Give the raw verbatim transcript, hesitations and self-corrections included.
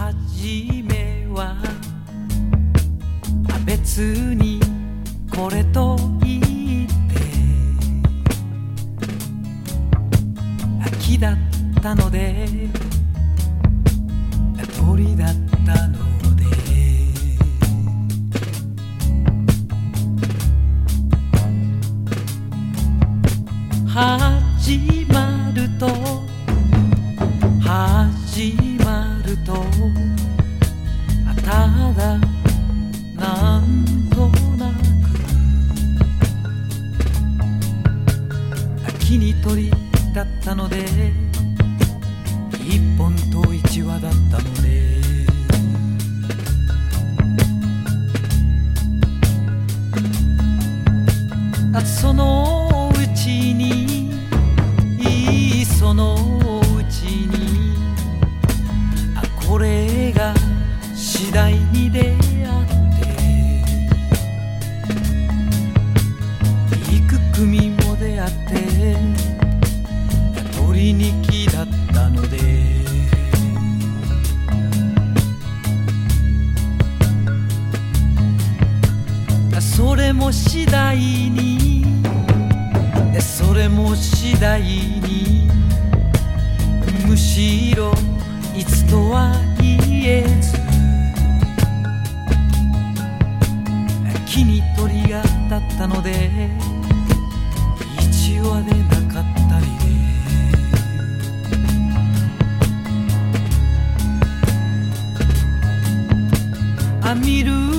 じめは別にこれと言って秋だったので鳥だったので始まると始まるとただなんとなく秋に鳥だったので一本と一羽だったのであそのうちにそのうちにあこれが次第に出会って幾組も出会って鳥に木だったのでそれも次第にそれも次第にむしろいつとは言えず木に鳥が立ったので一羽でなかったりであ見る